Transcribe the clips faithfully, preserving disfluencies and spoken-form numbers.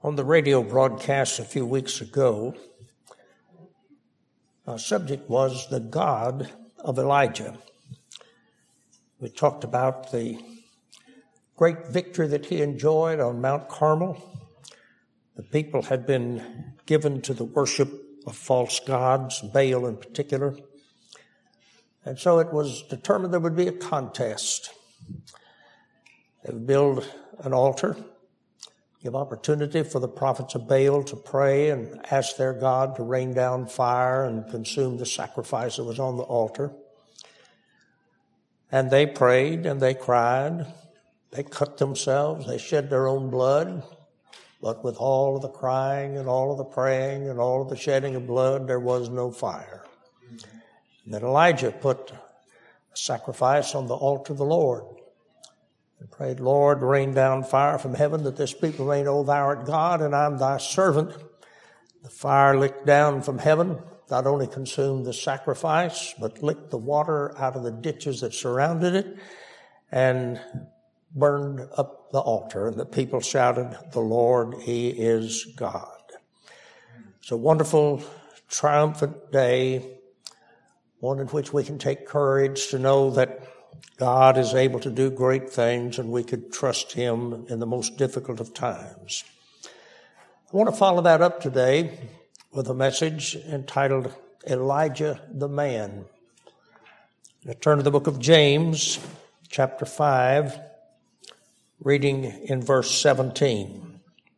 On the radio broadcast a few weeks ago, our subject was the God of Elijah. We talked about the great victory that he enjoyed on Mount Carmel. The people had been given to the worship of false gods, Baal in particular. And so it was determined there would be a contest. They would build an altar, give opportunity for the prophets of Baal to pray and ask their God to rain down fire and consume the sacrifice that was on the altar. And they prayed and they cried. They cut themselves. They shed their own blood. But with all of the crying and all of the praying and all of the shedding of blood, there was no fire. And then Elijah put a sacrifice on the altar of the Lord and prayed, Lord, rain down fire from heaven that this people may know thou art God and I'm thy servant. The fire licked down from heaven, not only consumed the sacrifice, but licked the water out of the ditches that surrounded it and burned up the altar. And the people shouted, the Lord, he is God. It's a wonderful, triumphant day, one in which we can take courage to know that God is able to do great things and we could trust him in the most difficult of times. I want to follow that up today with a message entitled Elijah the Man. Now turn to the book of James, chapter five, reading in verse seventeen.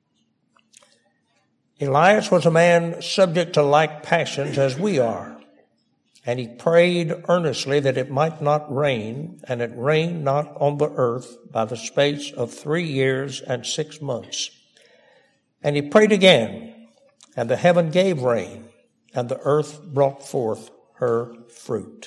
Elias was a man subject to like passions as we are. And he prayed earnestly that it might not rain, and it rained not on the earth by the space of three years and six months. And he prayed again, and the heaven gave rain, and the earth brought forth her fruit.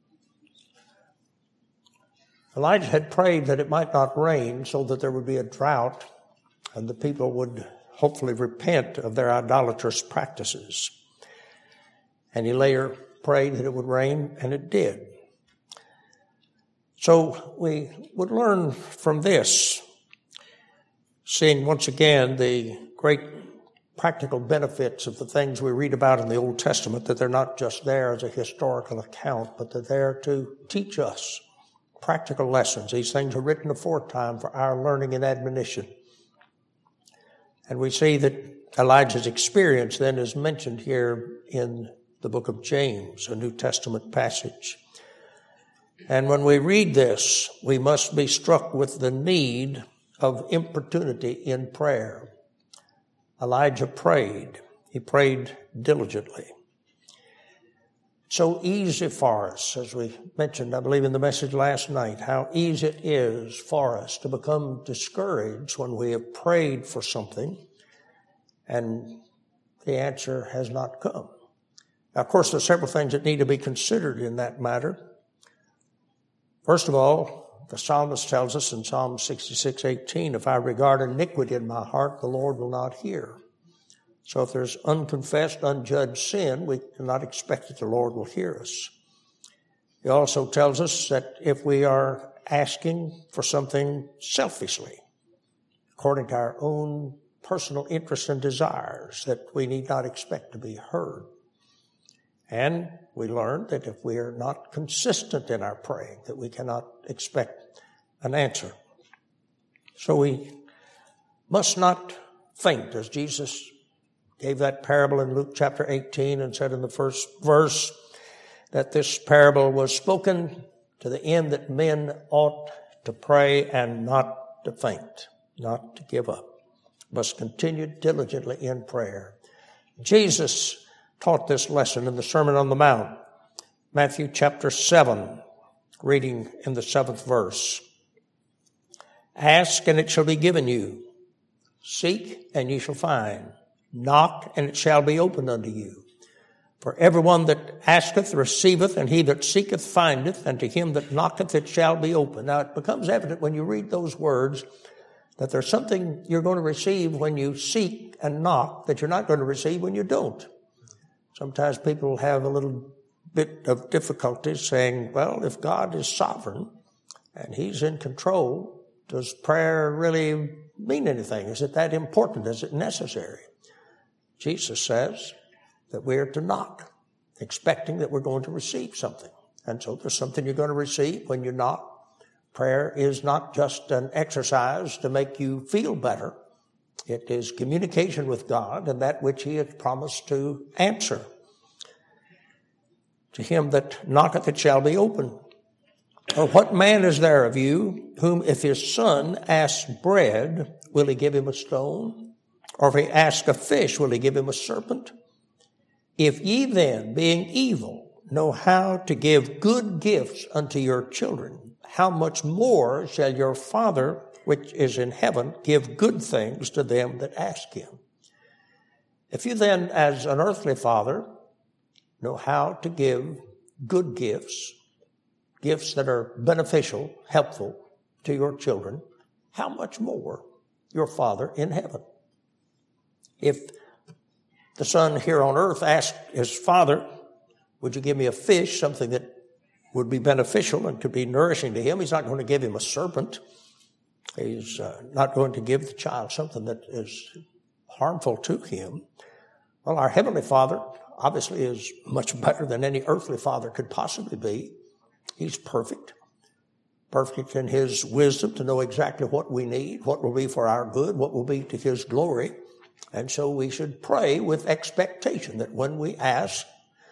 Elijah had prayed that it might not rain so that there would be a drought, and the people would hopefully repent of their idolatrous practices. And he later prayed that it would rain, and it did. So we would learn from this, seeing once again the great practical benefits of the things we read about in the Old Testament, that they're not just there as a historical account, but they're there to teach us practical lessons. These things are written aforetime for our learning and admonition. And we see that Elijah's experience then is mentioned here in the book of James, a New Testament passage. And when we read this, we must be struck with the need of importunity in prayer. Elijah prayed. He prayed diligently. So easy for us, as we mentioned, I believe in the message last night, how easy it is for us to become discouraged when we have prayed for something and the answer has not come. Now, of course, there are several things that need to be considered in that matter. First of all, the psalmist tells us in Psalm sixty-six eighteen, if I regard iniquity in my heart, the Lord will not hear. So if there's unconfessed, unjudged sin, we cannot expect that the Lord will hear us. He also tells us that if we are asking for something selfishly, according to our own personal interests and desires, that we need not expect to be heard. And we learned that if we are not consistent in our praying, that we cannot expect an answer. So we must not faint, as Jesus gave that parable in Luke chapter eighteen and said in the first verse that this parable was spoken to the end that men ought to pray and not to faint, not to give up. Must continue diligently in prayer. Jesus taught this lesson in the Sermon on the Mount, Matthew chapter seven, reading in the seventh verse. Ask, and it shall be given you. Seek, and ye shall find. Knock, and it shall be opened unto you. For everyone that asketh receiveth, and he that seeketh findeth, and to him that knocketh it shall be opened. Now it becomes evident when you read those words that there's something you're going to receive when you seek and knock that you're not going to receive when you don't. Sometimes people have a little bit of difficulty saying, well, if God is sovereign and he's in control, does prayer really mean anything? Is it that important? Is it necessary? Jesus says that we are to knock, expecting that we're going to receive something. And so there's something you're going to receive when you knock. Prayer is not just an exercise to make you feel better. It is communication with God and that which he has promised to answer. To him that knocketh it shall be opened. Or what man is there of you whom if his son asks bread, will he give him a stone? Or if he asks a fish, will he give him a serpent? If ye then, being evil, know how to give good gifts unto your children, how much more shall your Father which is in heaven give good things to them that ask him? If you then, as an earthly father, know how to give good gifts, gifts that are beneficial, helpful to your children, how much more your Father in heaven? If the son here on earth asked his father, would you give me a fish, something that would be beneficial and could be nourishing to him, he's not going to give him a serpent. He's uh, not going to give the child something that is harmful to him. Well, our Heavenly Father obviously is much better than any earthly father could possibly be. He's perfect, perfect in his wisdom to know exactly what we need, what will be for our good, what will be to his glory. And so we should pray with expectation that when we ask,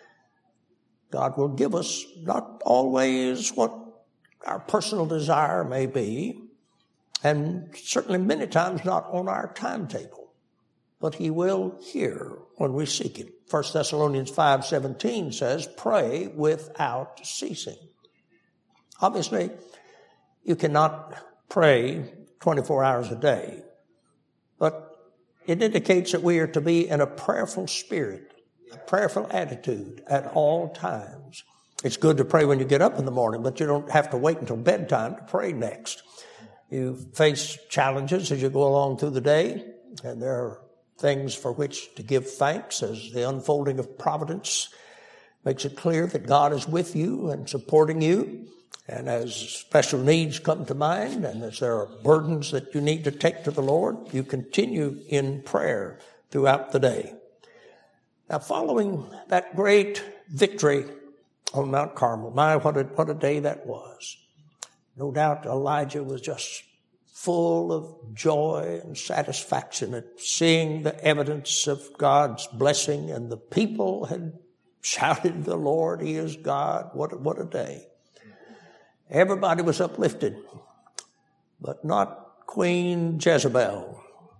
God will give us not always what our personal desire may be, and certainly many times not on our timetable, but he will hear when we seek him. First Thessalonians five seventeen says, pray without ceasing. Obviously, you cannot pray twenty-four hours a day, but it indicates that we are to be in a prayerful spirit, a prayerful attitude at all times. It's good to pray when you get up in the morning, but you don't have to wait until bedtime to pray next. You face challenges as you go along through the day, and there are things for which to give thanks as the unfolding of providence makes it clear that God is with you and supporting you. And as special needs come to mind, and as there are burdens that you need to take to the Lord, you continue in prayer throughout the day. Now, following that great victory on Mount Carmel, my, what a, what a day that was. No doubt Elijah was just full of joy and satisfaction at seeing the evidence of God's blessing, and the people had shouted, the Lord, he is God. What, what a day. Everybody was uplifted, but not Queen Jezebel.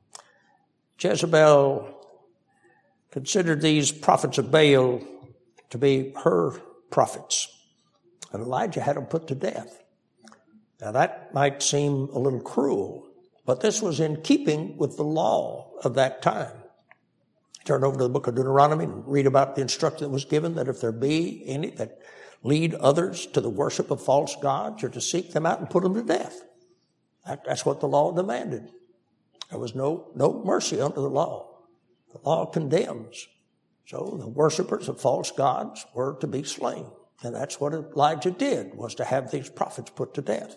Jezebel considered these prophets of Baal to be her prophets, and Elijah had them put to death. Now that might seem a little cruel, but this was in keeping with the law of that time. Turn over to the book of Deuteronomy and read about the instruction that was given that if there be any that lead others to the worship of false gods, you're to seek them out and put them to death. That, that's what the law demanded. There was no, no mercy under the law. The law condemns. So the worshipers of false gods were to be slain. And that's what Elijah did, was to have these prophets put to death.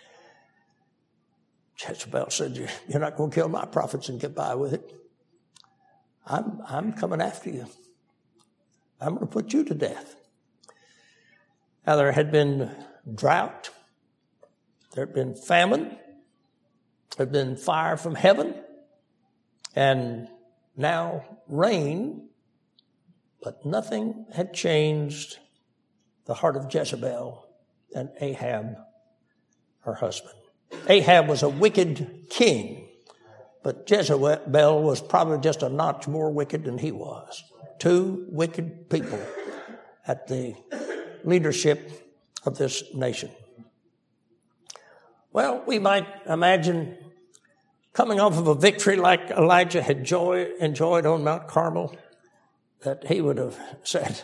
Jezebel said, you're not going to kill my prophets and get by with it. I'm, I'm coming after you. I'm going to put you to death. Now, there had been drought. There had been famine. There had been fire from heaven. And now rain. But nothing had changed the heart of Jezebel and Ahab, her husband. Ahab was a wicked king, but Jezebel was probably just a notch more wicked than he was. Two wicked people at the leadership of this nation. Well, we might imagine coming off of a victory like Elijah had joy, enjoyed on Mount Carmel, that he would have said,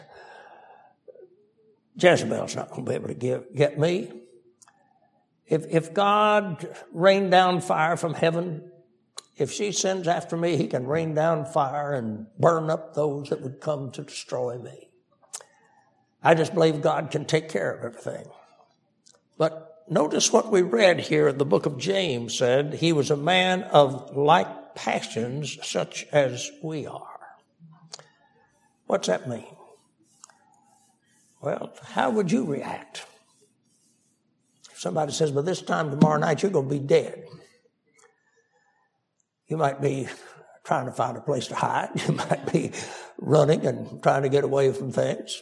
Jezebel's not going to be able to give, get me. If, if God rained down fire from heaven, if she sends after me, he can rain down fire and burn up those that would come to destroy me. I just believe God can take care of everything. But notice what we read here in the book of James said, he was a man of like passions such as we are. What's that mean? Well, how would you react? If somebody says, by this time tomorrow night, you're going to be dead. You might be trying to find a place to hide. You might be running and trying to get away from things.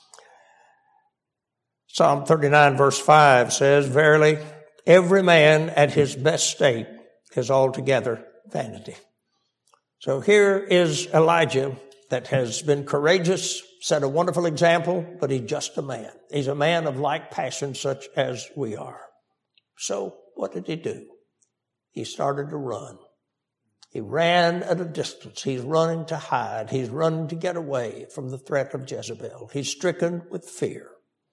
Psalm thirty-nine verse five says, verily, every man at his best state is altogether vanity. So here is Elijah that has been courageous, set a wonderful example, but he's just a man. He's a man of like passion such as we are. So what did he do? He started to run. He ran at a distance. He's running to hide. He's running to get away from the threat of Jezebel. He's stricken with fear.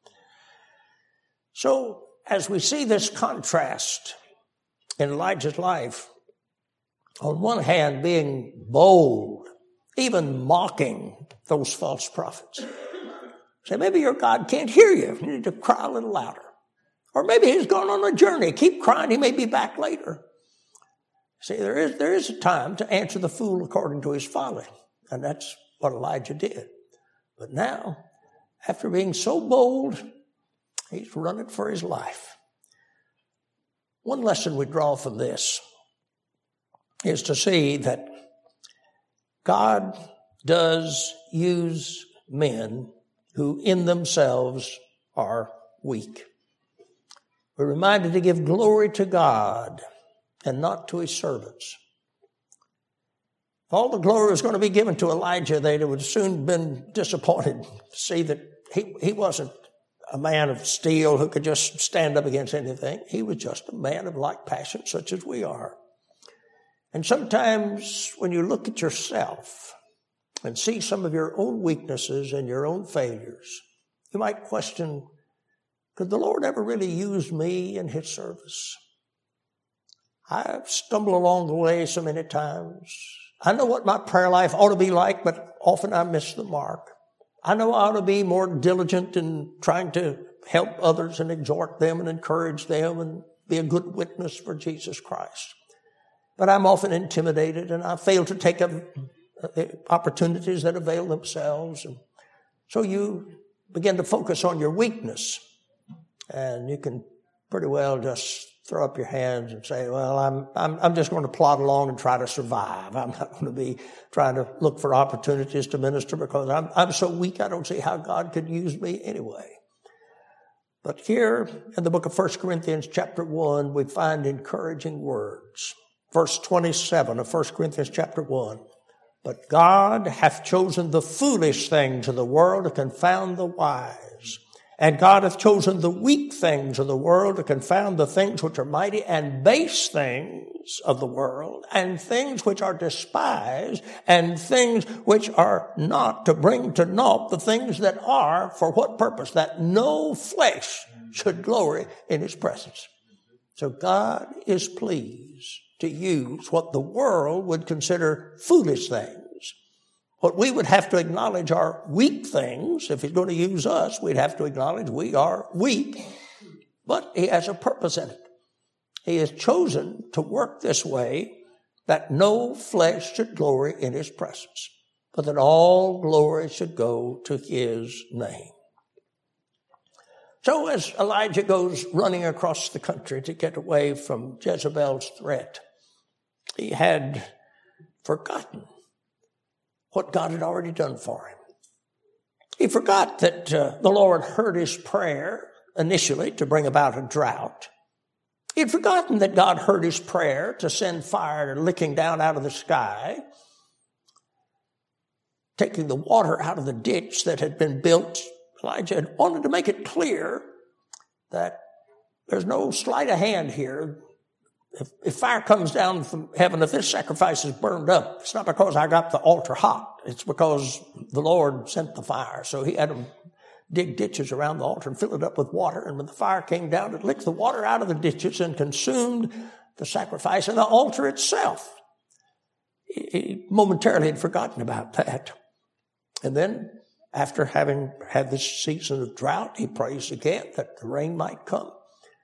So as we see this contrast in Elijah's life, on one hand being bold, even mocking those false prophets. Say, maybe your God can't hear you. You need to cry a little louder. Or maybe he's gone on a journey. Keep crying. He may be back later. See, there is, there is a time to answer the fool according to his folly. And that's what Elijah did. But now, after being so bold, he's running for his life. One lesson we draw from this is to see that God does use men who in themselves are weak. We're reminded to give glory to God and not to his servants. If all the glory was going to be given to Elijah, they would soon been disappointed to see that he, he wasn't a man of steel who could just stand up against anything. He was just a man of like passion such as we are. And sometimes when you look at yourself and see some of your own weaknesses and your own failures, you might question, could the Lord ever really use me in his service? I've stumbled along the way so many times. I know what my prayer life ought to be like, but often I miss the mark. I know I ought to be more diligent in trying to help others and exhort them and encourage them and be a good witness for Jesus Christ. But I'm often intimidated and I fail to take up opportunities that avail themselves. And so you begin to focus on your weakness and you can pretty well just throw up your hands and say, well, I'm, I'm, I'm just going to plod along and try to survive. I'm not going to be trying to look for opportunities to minister because I'm, I'm so weak I don't see how God could use me anyway. But here in the book of First Corinthians chapter one, we find encouraging words. Verse twenty-seven of First Corinthians chapter one. But God hath chosen the foolish things of the world to confound the wise. And God hath chosen the weak things of the world to confound the things which are mighty, and base things of the world, and things which are despised, and things which are not, to bring to naught the things that are. For what purpose? That no flesh should glory in his presence. So God is pleased to use what the world would consider foolish things. What we would have to acknowledge are weak things. If he's going to use us, we'd have to acknowledge we are weak. But he has a purpose in it. He has chosen to work this way that no flesh should glory in his presence, but that all glory should go to his name. So as Elijah goes running across the country to get away from Jezebel's threat, he had forgotten what God had already done for him. He forgot that uh, the Lord heard his prayer initially to bring about a drought. He had forgotten that God heard his prayer to send fire licking down out of the sky, taking the water out of the ditch that had been built. Elijah had wanted to make it clear that there's no sleight of hand here. If, if fire comes down from heaven, if this sacrifice is burned up, it's not because I got the altar hot. It's because the Lord sent the fire. So he had them dig ditches around the altar and fill it up with water. And when the fire came down, it licked the water out of the ditches and consumed the sacrifice and the altar itself. He, he momentarily had forgotten about that. And then after having had this season of drought, he prays again that the rain might come.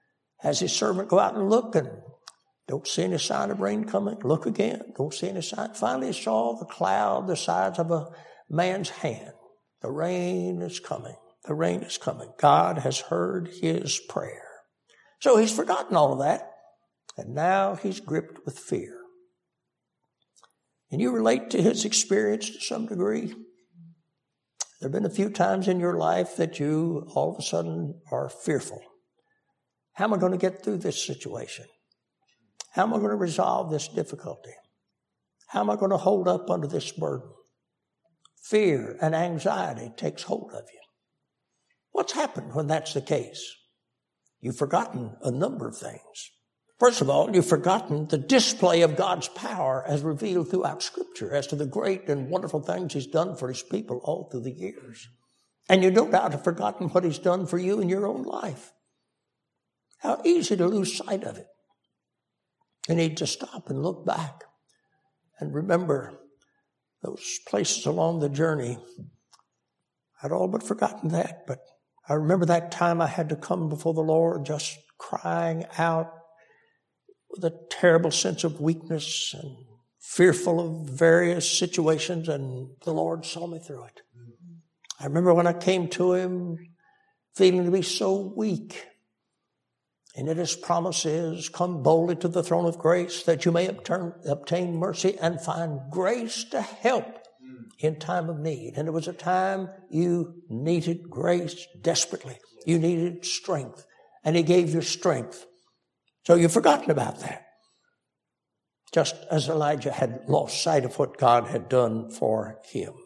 has his servant go out and look, and don't see any sign of rain coming. Look again. Don't see any sign. Finally, he saw the cloud the size of a man's hand. The rain is coming. The rain is coming. God has heard his prayer. So he's forgotten all of that, and now he's gripped with fear. Can you relate to his experience to some degree? There have been a few times in your life that you all of a sudden are fearful. How am I going to get through this situation? How am I going to resolve this difficulty? How am I going to hold up under this burden? Fear and anxiety takes hold of you. What's happened when that's the case? You've forgotten a number of things. First of all, you've forgotten the display of God's power as revealed throughout Scripture as to the great and wonderful things he's done for his people all through the years. And you no doubt have forgotten what he's done for you in your own life. How easy to lose sight of it. You need to stop and look back and remember those places along the journey. I'd all but forgotten that, but I remember that time I had to come before the Lord just crying out with a terrible sense of weakness and fearful of various situations, and the Lord saw me through it. I remember when I came to him feeling to be so weak, and yet his promise is, come boldly to the throne of grace that you may obtain mercy and find grace to help in time of need. And it was a time you needed grace desperately. You needed strength, and he gave you strength. So you've forgotten about that. Just as Elijah had lost sight of what God had done for him.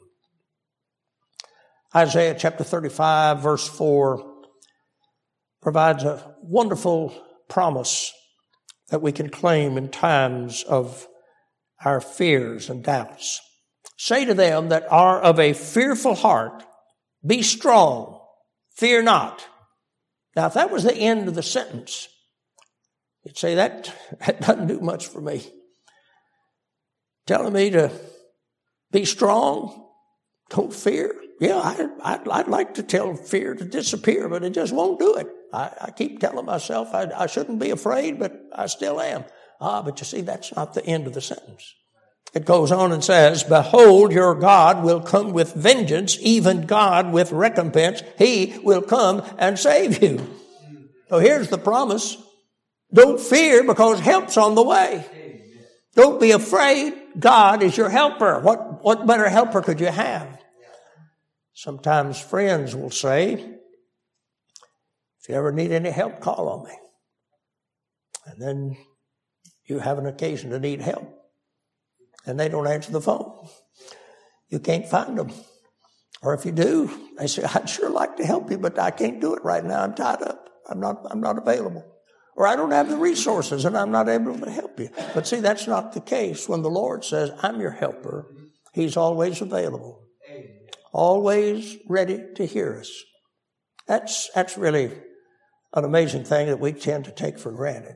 Isaiah chapter thirty-five, verse four, provides a wonderful promise that we can claim in times of our fears and doubts. Say to them that are of a fearful heart, be strong, fear not. Now, if that was the end of the sentence, you'd say that, that doesn't do much for me. Telling me to be strong, don't fear. Yeah, I, I'd, I'd like to tell fear to disappear, but it just won't do it. I, I keep telling myself I, I shouldn't be afraid, but I still am. Ah, but you see, that's not the end of the sentence. It goes on and says, behold, your God will come with vengeance, even God with recompense. He will come and save you. So here's the promise. Don't fear because help's on the way. Don't be afraid. God is your helper. What, what better helper could you have? Sometimes friends will say, if you ever need any help, call on me. And then you have an occasion to need help, and they don't answer the phone. You can't find them. Or if you do, they say, I'd sure like to help you, but I can't do it right now. I'm tied up. I'm not, I'm not available. Or I don't have the resources and I'm not able to help you. But see, that's not the case. When the Lord says, I'm your helper, he's always available. Always ready to hear us. That's, that's really an amazing thing that we tend to take for granted.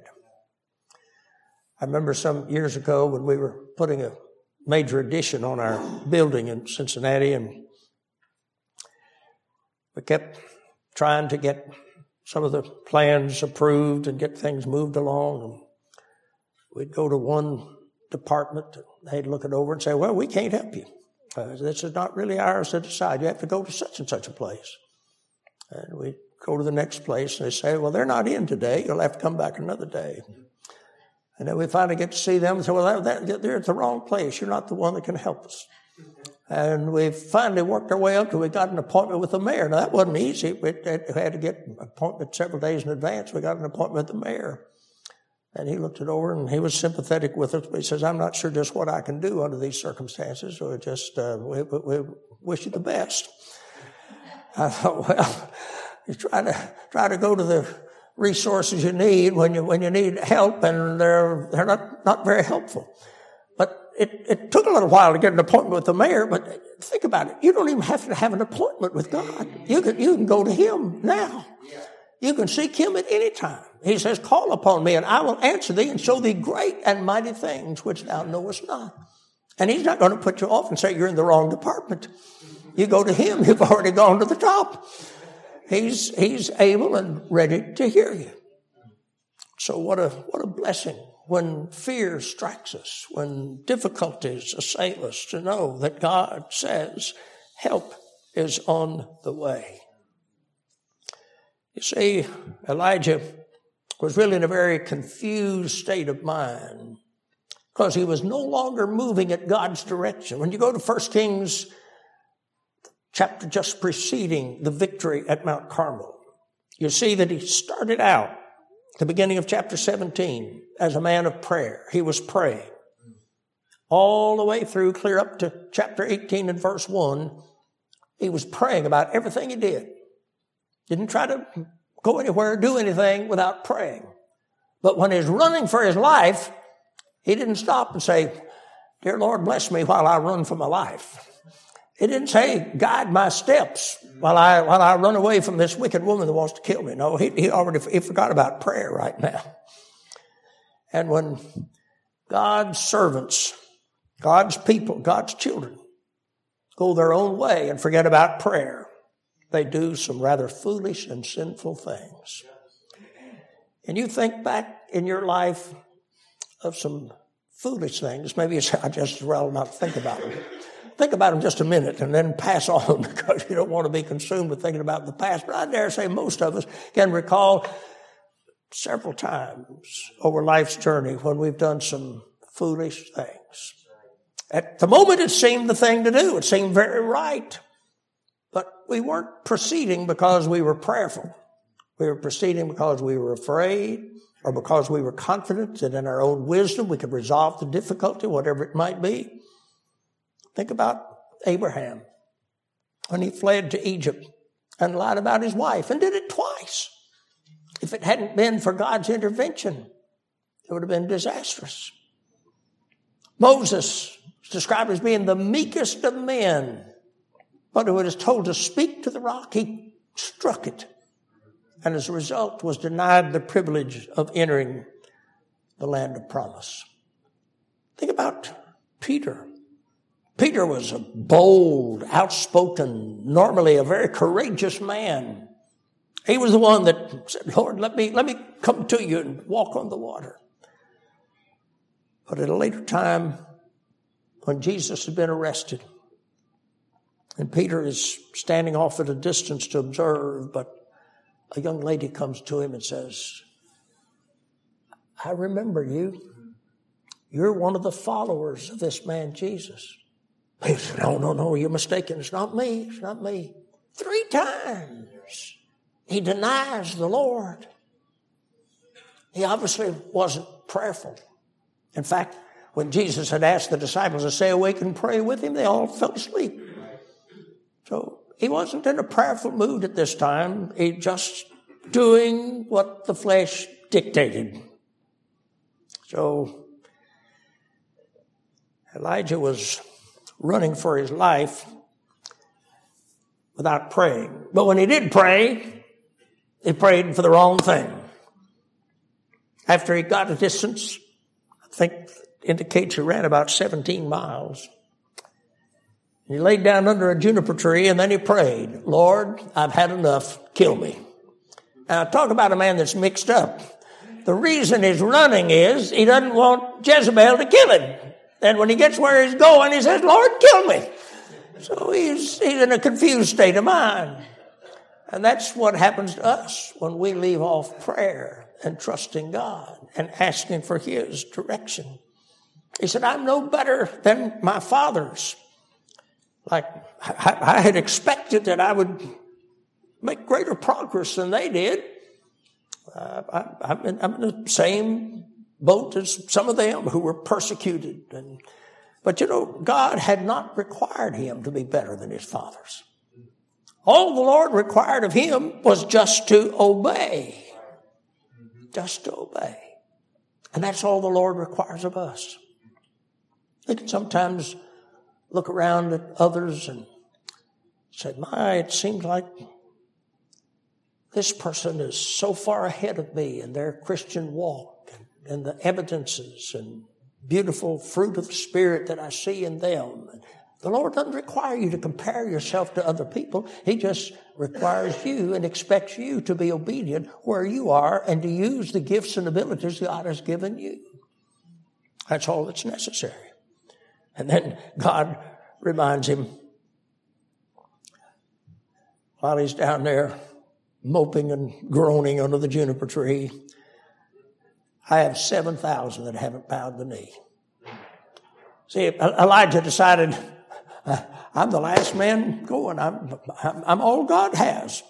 I remember some years ago when we were putting a major addition on our building in Cincinnati, and we kept trying to get some of the plans approved and get things moved along. And we'd go to one department, they'd look it over and say, well, we can't help you. Uh, this is not really ours to decide. You have to go to such and such a place. And we go to the next place, and they say, well, they're not in today. You'll have to come back another day. And then we finally get to see them and say, well, that, that, they're at the wrong place. You're not the one that can help us. And we finally worked our way up till we got an appointment with the mayor. Now, that wasn't easy. We had to get an appointment several days in advance. We got an appointment with the mayor. And he looked it over, and he was sympathetic with us. But he says, I'm not sure just what I can do under these circumstances. So just, uh, we, we, we wish you the best. I thought, well, you try to, try to go to the resources you need when you, when you need help, and they're, they're not, not very helpful. But it, it took a little while to get an appointment with the mayor, but think about it. You don't even have to have an appointment with God. You can, you can go to him now. You can seek him at any time. He says, call upon me and I will answer thee and show thee great and mighty things which thou knowest not. And he's not going to put you off and say you're in the wrong department. You go to him, you've already gone to the top. He's, he's able and ready to hear you. So what a, what a blessing when fear strikes us, when difficulties assail us, to know that God says help is on the way. You see, Elijah was really in a very confused state of mind because he was no longer moving at God's direction. When you go to First Kings chapter just preceding the victory at Mount Carmel, you see that he started out at the beginning of chapter seventeen as a man of prayer. He was praying all the way through, clear up to chapter eighteen and verse one. He was praying about everything he did. Didn't try to go anywhere, do anything without praying. But when he's running for his life, he didn't stop and say, "Dear Lord, bless me while I run for my life." He didn't say, "Guide my steps while I while I run away from this wicked woman that wants to kill me." No, he, he already he forgot about prayer right now. And when God's servants, God's people, God's children go their own way and forget about prayer, they do some rather foolish and sinful things. And you think back in your life of some foolish things. Maybe it's, I just rather not think about them. Think about them just a minute and then pass on, because you don't want to be consumed with thinking about the past. But I dare say most of us can recall several times over life's journey when we've done some foolish things. At the moment it seemed the thing to do. It seemed very right. But we weren't proceeding because we were prayerful. We were proceeding because we were afraid, or because we were confident that in our own wisdom we could resolve the difficulty, whatever it might be. Think about Abraham when he fled to Egypt and lied about his wife, and did it twice. If it hadn't been for God's intervention, it would have been disastrous. Moses is described as being the meekest of men, but when he was told to speak to the rock, he struck it, and as a result was denied the privilege of entering the land of promise. Think about Peter. Peter was a bold, outspoken, normally a very courageous man. He was the one that said, "Lord, let me, let me come to you and walk on the water." But at a later time, when Jesus had been arrested, and Peter is standing off at a distance to observe, but a young lady comes to him and says, "I remember you. You're one of the followers of this man Jesus." He said, "No, no, no, you're mistaken. It's not me. It's not me." Three times he denies the Lord. He obviously wasn't prayerful. In fact, when Jesus had asked the disciples to stay awake and pray with him, they all fell asleep. So he wasn't in a prayerful mood at this time. He just doing what the flesh dictated. So Elijah was running for his life without praying. But when he did pray, he prayed for the wrong thing. After he got a distance, I think indicates he ran about seventeen miles. He laid down under a juniper tree and then he prayed, "Lord, I've had enough. Kill me." Now, talk about a man that's mixed up. The reason he's running is he doesn't want Jezebel to kill him. And when he gets where he's going, he says, "Lord, kill me." So he's, he's in a confused state of mind. And that's what happens to us when we leave off prayer and trusting God and asking for his direction. He said, "I'm no better than my fathers." Like, I, I had expected that I would make greater progress than they did. Uh, I, I'm, in, I'm in the same boat as some of them who were persecuted. And, but you know, God had not required him to be better than his fathers. All the Lord required of him was just to obey. Just to obey. And that's all the Lord requires of us. We can sometimes look around at others and say, "My, it seems like this person is so far ahead of me in their Christian walk and, and the evidences and beautiful fruit of the Spirit that I see in them. And The Lord doesn't require you to compare yourself to other people. He just requires you and expects you to be obedient where you are and to use the gifts and abilities God has given you. That's all that's necessary. And then God reminds him, while he's down there moping and groaning under the juniper tree, I have seven thousand that haven't bowed the knee. See, Elijah decided, I'm the last man going. I'm, I'm, I'm all God has.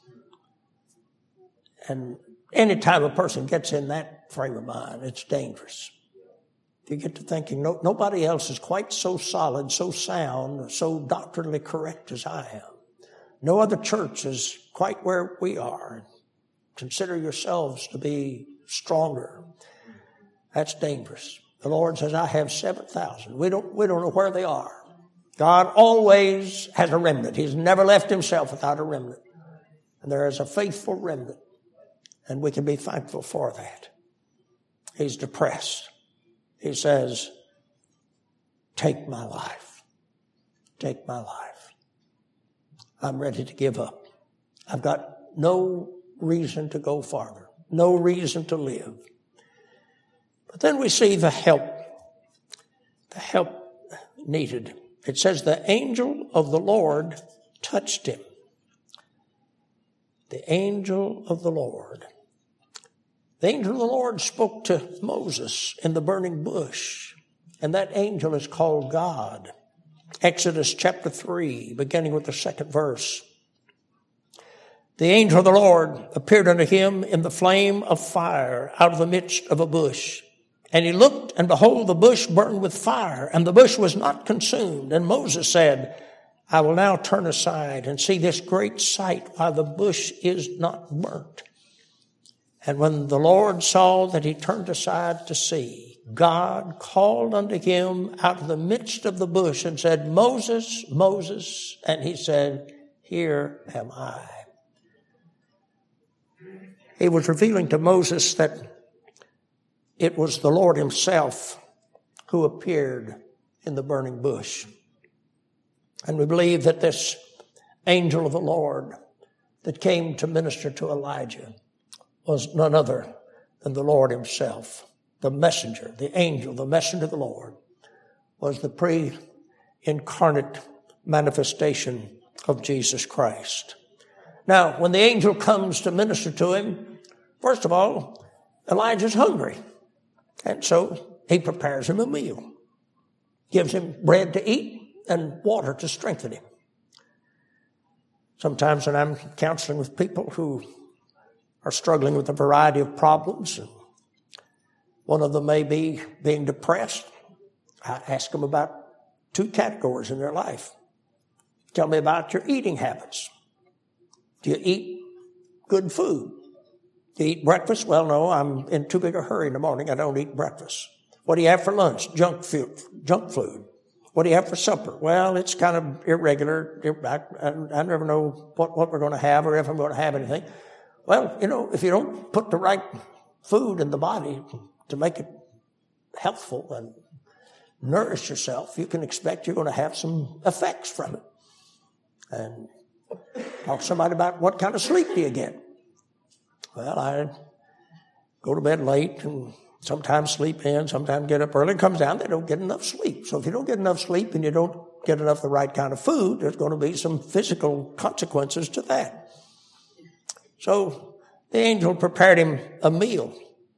And any time a person gets in that frame of mind, it's dangerous. You get to thinking, no, nobody else is quite so solid, so sound, so doctrinally correct as I am. No other church is quite where we are. Consider yourselves to be stronger. That's dangerous. The Lord says, I have seven thousand. We don't, we don't know where they are. God always has a remnant. He's never left himself without a remnant. And there is a faithful remnant. And we can be thankful for that. He's depressed. He says, take my life. Take my life. I'm ready to give up. I've got no reason to go farther. No reason to live. But then we see the help. The help needed. It says the angel of the Lord touched him. The angel of the Lord. The angel of the Lord spoke to Moses in the burning bush. And that angel is called God. Exodus chapter three, beginning with the second verse. The angel of the Lord appeared unto him in the flame of fire out of the midst of a bush. And he looked, and behold, the bush burned with fire, and the bush was not consumed. And Moses said, I will now turn aside and see this great sight, while the bush is not burnt. And when the Lord saw that he turned aside to see, God called unto him out of the midst of the bush and said, Moses, Moses. And he said, here am I. He was revealing to Moses that it was the Lord himself who appeared in the burning bush. And we believe that this angel of the Lord that came to minister to Elijah was none other than the Lord himself. The messenger, the angel, the messenger of the Lord was the pre-incarnate manifestation of Jesus Christ. Now, when the angel comes to minister to him, first of all, Elijah's hungry. And so he prepares him a meal, gives him bread to eat and water to strengthen him. Sometimes when I'm counseling with people who are struggling with a variety of problems, and one of them may be being depressed, I ask them about two categories in their life. Tell me about your eating habits. Do you eat good food? Do you eat breakfast? Well, no, I'm in too big a hurry in the morning. I don't eat breakfast. What do you have for lunch? Junk food. Junk food. What do you have for supper? Well, it's kind of irregular. I, I, I never know what, what we're going to have or if I'm going to have anything. Well, you know, if you don't put the right food in the body to make it healthful and nourish yourself, you can expect you're going to have some effects from it. And talk to somebody about what kind of sleep do you get? Well, I go to bed late and sometimes sleep in, sometimes get up early. It comes down, they don't get enough sleep. So if you don't get enough sleep and you don't get enough the right kind of food, there's going to be some physical consequences to that. So the angel prepared him a meal.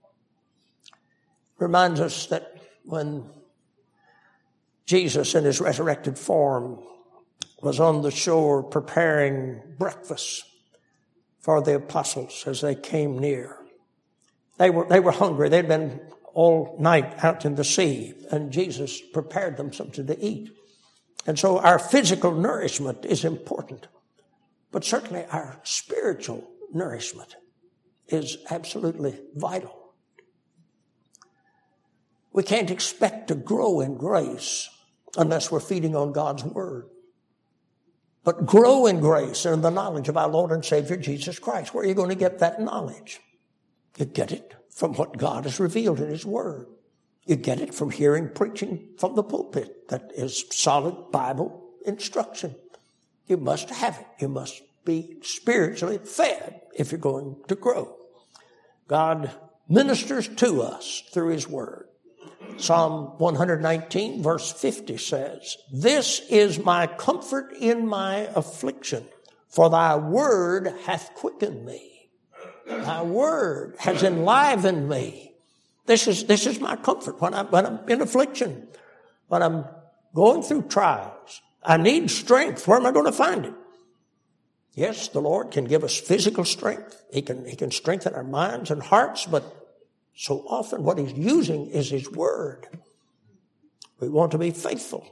Reminds us that when Jesus in his resurrected form was on the shore preparing breakfast for the apostles as they came near. They were, they were hungry. They'd been all night out in the sea, and Jesus prepared them something to eat. And so our physical nourishment is important, but certainly our spiritual nourishment is absolutely vital. We can't expect to grow in grace unless we're feeding on God's Word. But grow in grace and in the knowledge of our Lord and Savior Jesus Christ. Where are you going to get that knowledge? You get it from what God has revealed in His Word. You get it from hearing preaching from the pulpit. That is solid Bible instruction. You must have it. You must be spiritually fed if you're going to grow. God ministers to us through His Word. Psalm one nineteen verse fifty says, "This is my comfort in my affliction, for thy word hath quickened me." Thy word has enlivened me. This is, this is my comfort when I'm, when I'm in affliction, when I'm going through trials. I need strength. Where am I going to find it? Yes, the Lord can give us physical strength. He can, He can strengthen our minds and hearts, but so often what He's using is His Word. We want to be faithful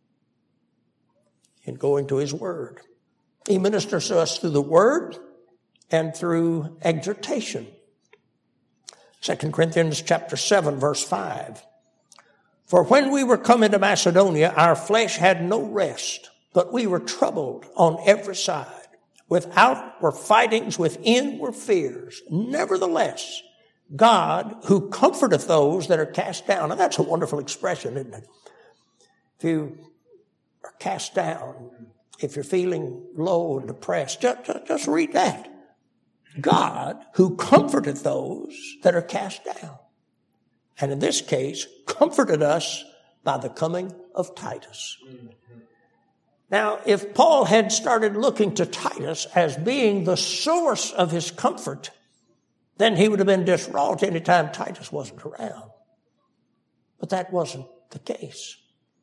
in going to His Word. He ministers to us through the Word and through exhortation. Second Corinthians chapter seven, verse five. "For when we were come into Macedonia, our flesh had no rest, but we were troubled on every side. Without were fightings, within were fears. Nevertheless, God, who comforteth those that are cast down." Now that's a wonderful expression, isn't it? If you are cast down, if you're feeling low and depressed, just, just, just read that. God, who comforteth those that are cast down. And in this case, comforted us by the coming of Titus. Now, if Paul had started looking to Titus as being the source of his comfort, then he would have been distraught any time Titus wasn't around. But that wasn't the case.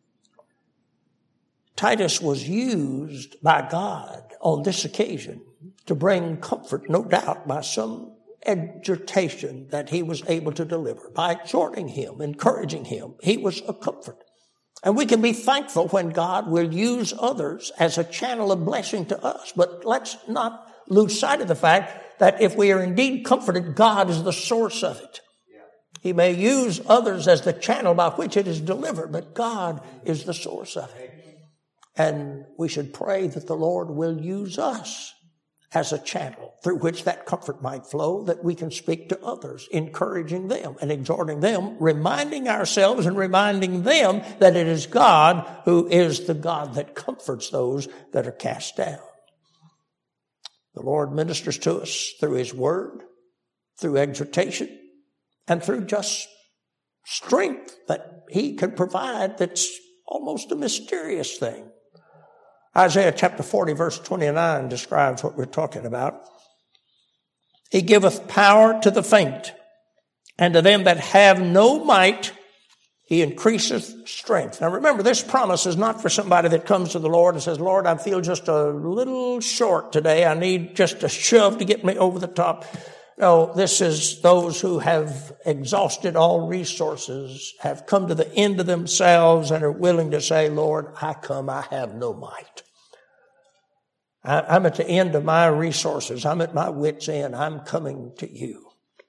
Titus was used by God on this occasion to bring comfort, no doubt, by some exhortation that he was able to deliver. By exhorting him, encouraging him, he was a comfort. And we can be thankful when God will use others as a channel of blessing to us. But let's not lose sight of the fact that if we are indeed comforted, God is the source of it. He may use others as the channel by which it is delivered, but God is the source of it. And we should pray that the Lord will use us as a channel through which that comfort might flow, that we can speak to others, encouraging them and exhorting them, reminding ourselves and reminding them that it is God who is the God that comforts those that are cast down. The Lord ministers to us through His Word, through exhortation, and through just strength that He can provide that's almost a mysterious thing. Isaiah chapter forty verse twenty-nine describes what we're talking about. "He giveth power to the faint, and to them that have no might, He increaseth strength." Now remember, this promise is not for somebody that comes to the Lord and says, "Lord, I feel just a little short today. I need just a shove to get me over the top." No, this is those who have exhausted all resources, have come to the end of themselves, and are willing to say, "Lord, I come, I have no might. I'm at the end of my resources. I'm at my wit's end. I'm coming to you."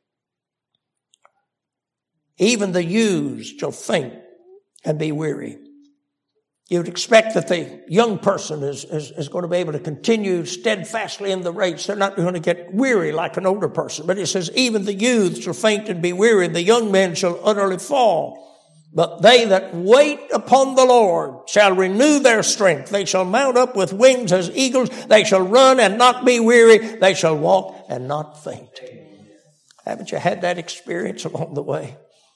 "Even the youths shall faint and be weary." You'd expect that the young person is, is, is going to be able to continue steadfastly in the race. They're not going to get weary like an older person. But it says, "Even the youths shall faint and be weary, and the young men shall utterly fall. But they that wait upon the Lord shall renew their strength. They shall mount up with wings as eagles. They shall run and not be weary. They shall walk and not faint." Haven't you had that experience along the way?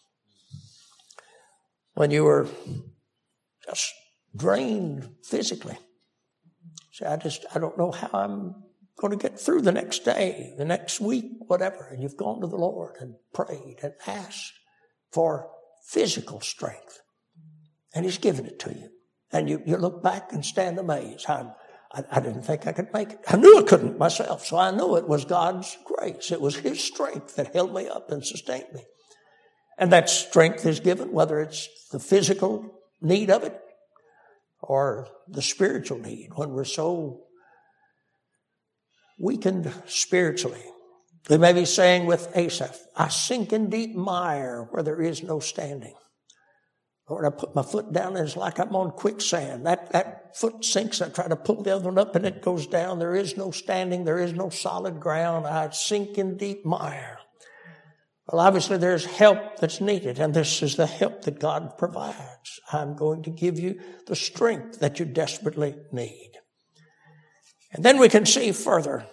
When you were just drained physically. Say, I just, I don't know how I'm going to get through the next day, the next week, whatever. And you've gone to the Lord and prayed and asked for physical strength. And He's given it to you. And you, you look back and stand amazed. I, I, I didn't think I could make it. I knew I couldn't myself. So I know it was God's grace. It was His strength that held me up and sustained me. And that strength is given, whether it's the physical need of it or the spiritual need, when we're so weakened spiritually. We may be saying with Asaph, "I sink in deep mire where there is no standing." Lord, I put my foot down and it's like I'm on quicksand. That, that foot sinks. I try to pull the other one up and it goes down. There is no standing. There is no solid ground. I sink in deep mire. Well, obviously there's help that's needed, and this is the help that God provides. I'm going to give you the strength that you desperately need. And then we can see further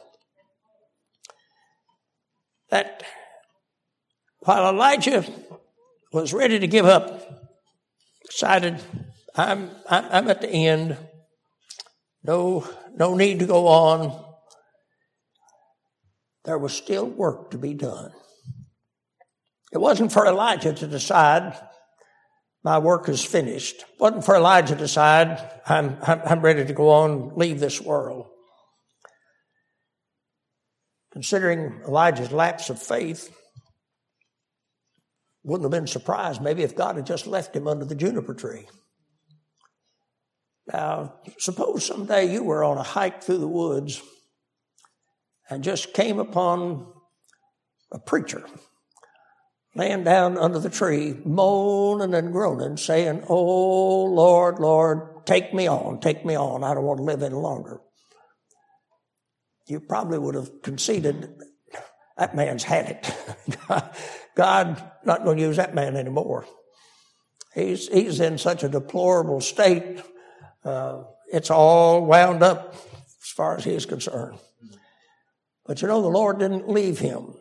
that while Elijah was ready to give up, decided, I'm, I'm, I'm at the end, no, no need to go on, there was still work to be done. It wasn't for Elijah to decide, my work is finished. It wasn't for Elijah to decide, I'm, I'm, I'm ready to go on, leave this world. Considering Elijah's lapse of faith, wouldn't have been surprised maybe if God had just left him under the juniper tree. Now, suppose someday you were on a hike through the woods and just came upon a preacher laying down under the tree, moaning and groaning, saying, "Oh, Lord, Lord, take me on, take me on. I don't want to live any longer." You probably would have conceded, that man's had it. God's not going to use that man anymore. He's, he's in such a deplorable state. Uh, it's all wound up as far as he is concerned. But you know, the Lord didn't leave him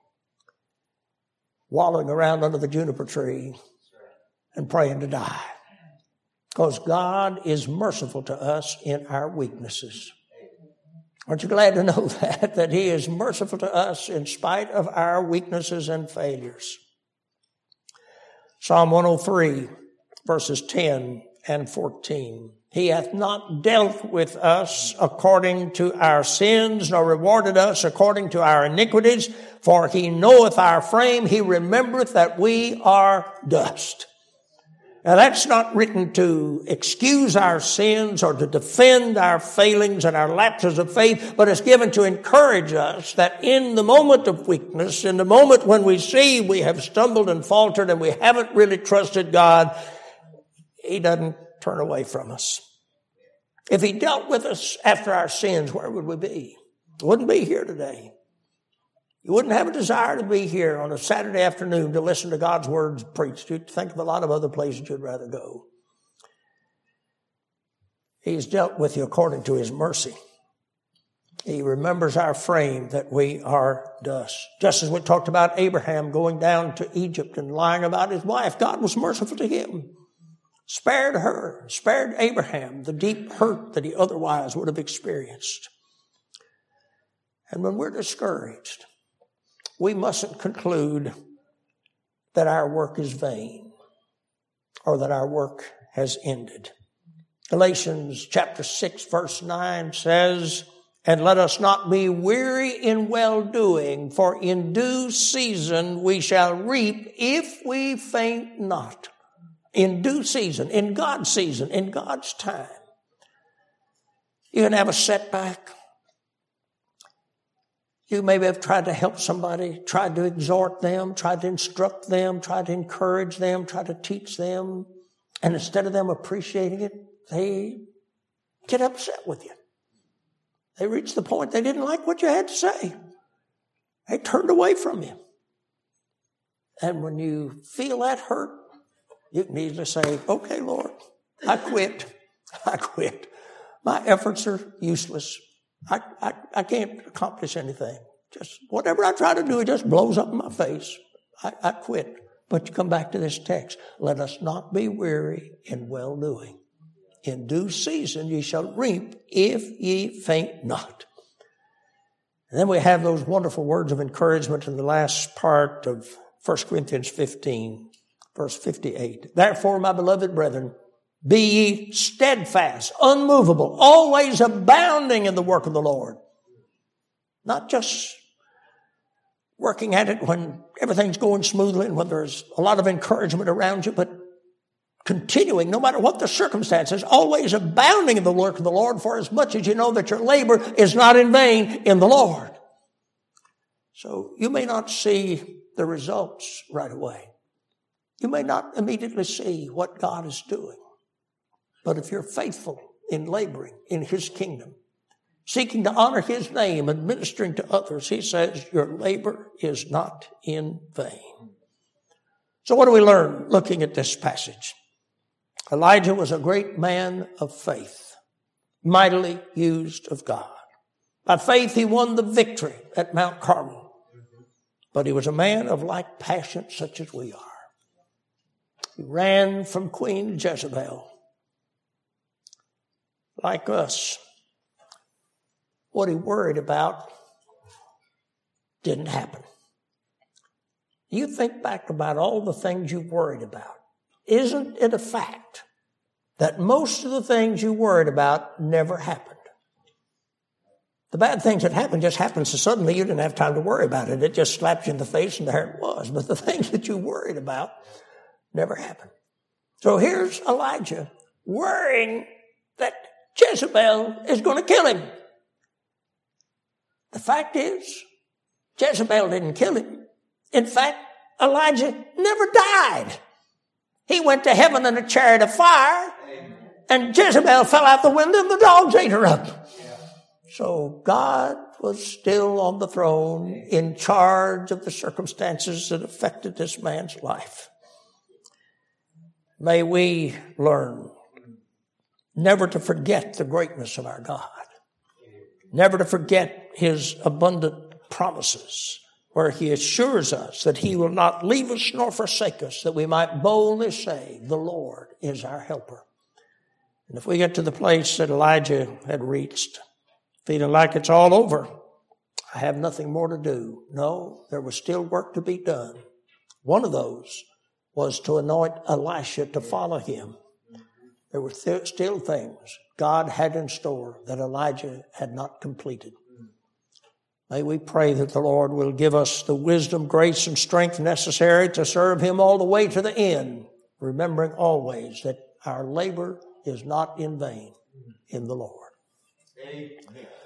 wallowing around under the juniper tree and praying to die. Because God is merciful to us in our weaknesses. Aren't you glad to know that, that he is merciful to us in spite of our weaknesses and failures? Psalm one oh three, verses ten and fourteen. He hath not dealt with us according to our sins, nor rewarded us according to our iniquities. For he knoweth our frame, he remembereth that we are dust. Now that's not written to excuse our sins or to defend our failings and our lapses of faith, but it's given to encourage us that in the moment of weakness, in the moment when we see we have stumbled and faltered and we haven't really trusted God, he doesn't turn away from us. If he dealt with us after our sins, where would we be? We wouldn't be here today. You wouldn't have a desire to be here on a Saturday afternoon to listen to God's words preached. You'd think of a lot of other places you'd rather go. He's dealt with you according to his mercy. He remembers our frame, that we are dust. Just as we talked about Abraham going down to Egypt and lying about his wife, God was merciful to him. Spared her, spared Abraham the deep hurt that he otherwise would have experienced. And when we're discouraged, we mustn't conclude that our work is vain or that our work has ended. Galatians chapter six, verse nine says, "And let us not be weary in well-doing, for in due season we shall reap if we faint not." In due season, in God's season, in God's time. You can have a setback. You maybe have tried to help somebody, tried to exhort them, tried to instruct them, tried to encourage them, tried to teach them. And instead of them appreciating it, they get upset with you. They reach the point they didn't like what you had to say. They turned away from you. And when you feel that hurt, you can easily say, "Okay, Lord, I quit. I quit. My efforts are useless. I, I, I can't accomplish anything. Just whatever I try to do, it just blows up in my face. I, I quit." But you come back to this text. "Let us not be weary in well-doing. In due season ye shall reap if ye faint not." And then we have those wonderful words of encouragement in the last part of First Corinthians fifteen, verse fifty-eight. "Therefore, my beloved brethren, be ye steadfast, unmovable, always abounding in the work of the Lord." Not just working at it when everything's going smoothly and when there's a lot of encouragement around you, but continuing, no matter what the circumstances, always abounding in the work of the Lord, for as much as you know that your labor is not in vain in the Lord. So you may not see the results right away. You may not immediately see what God is doing. But if you're faithful in laboring in his kingdom, seeking to honor his name and ministering to others, he says, your labor is not in vain. So what do we learn looking at this passage? Elijah was a great man of faith, mightily used of God. By faith, he won the victory at Mount Carmel. But he was a man of like passion such as we are. He ran from Queen Jezebel. Like us, what he worried about didn't happen. You think back about all the things you worried about. Isn't it a fact that most of the things you worried about never happened? The bad things that happened just happened, so suddenly you didn't have time to worry about it. It just slapped you in the face and there it was. But the things that you worried about never happened. So here's Elijah worrying that Jezebel is going to kill him. The fact is, Jezebel didn't kill him. In fact, Elijah never died. He went to heaven in a chariot of fire, and Jezebel fell out the window and the dogs ate her up. So God was still on the throne, in charge of the circumstances that affected this man's life. May we learn never to forget the greatness of our God. Never to forget his abundant promises, where he assures us that he will not leave us nor forsake us, that we might boldly say, the Lord is our helper. And if we get to the place that Elijah had reached, feeling like it's all over, I have nothing more to do. No, there was still work to be done. One of those was to anoint Elisha to follow him. There were th- still things God had in store that Elijah had not completed. May we pray that the Lord will give us the wisdom, grace, and strength necessary to serve him all the way to the end, remembering always that our labor is not in vain in the Lord. Amen.